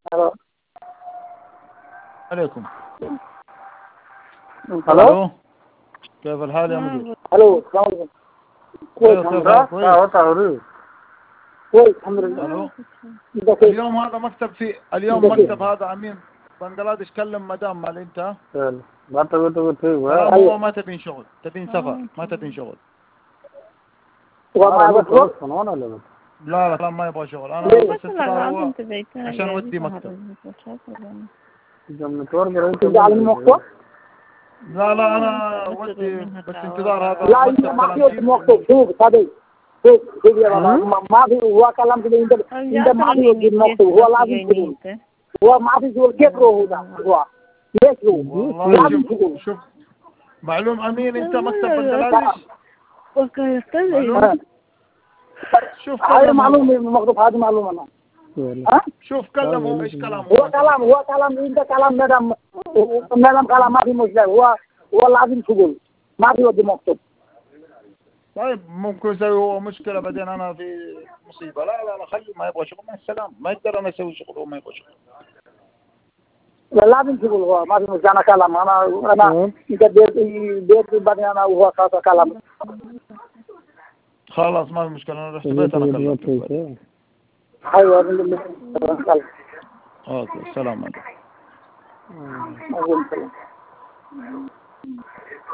الو عليكم. الو كيف الحال يا مدير؟ الو السلام عليكم. كويس الحمد لله. كويس الحمد لله. الو انت كيف؟ اليوم هذا مكتب اليوم مكتب هذا امين بنغلاديش كلم مدام مال انت كلام هو ما تبين شغل، تبين سفر، ما تبين شغل. وما بتروح؟ لا كلام ما يبغى شغل. انا ليه؟ بس السفر هو عشان ودي مكتب. تزعل من وقته؟ لا انا ودي بس انتظار هذا لا انت مكتب ما كلام في وقته. شوف صديق شوف يا بابا ما في. هو كلام كده انت ما في وقته. هو لازم تقول هو ما في شغل. كيف هو ليش هو والله لازم شوف معلوم امين انت مكتب بنغلاديش معلوم. شوف هذه كلم معلومة مكتوب. هذه معلومة أنا. شوف كلمه ايش كلامه. هو كلام انت كلام مدام كلام ما في مشكلة. هو لازم تقول ما في ودي مكتوب. طيب ممكن يسوي هو مشكلة بعدين أنا في مصيبة. لا خلي ما يبغى شغل مع السلام. ما يقدر أنا أسوي شغل وما يبغى شغل. لازم تقول هو ما في مشكلة. أنا كلام أنا انت بيت بعدين أنا هو كلام. خلاص ما في مشكلة. أنا رحت بيت أنا كلمتك. أيوة أوكي السلام عليكم.